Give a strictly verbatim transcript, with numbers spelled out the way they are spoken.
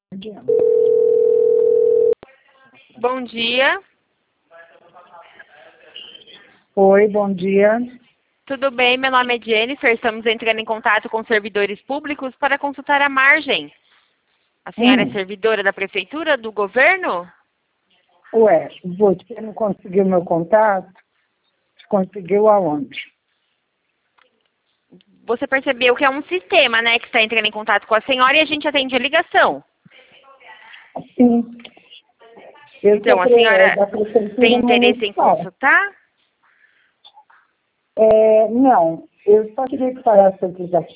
Bom dia. Oi, bom dia. Tudo bem? Meu nome é Jennifer. Estamos entrando em contato com servidores públicos para consultar a margem. A senhora Hum. é servidora da prefeitura, do governo? Ué, você não conseguiu meu contato? Conseguiu aonde? Você percebeu que é um sistema, né, que está entrando em contato com a senhora e a gente atende a ligação. Sim. Eu Então, sou a pre- senhora da prefeitura tem interesse em municipal. consultar? É, não, eu só queria que falasse se eu quisesse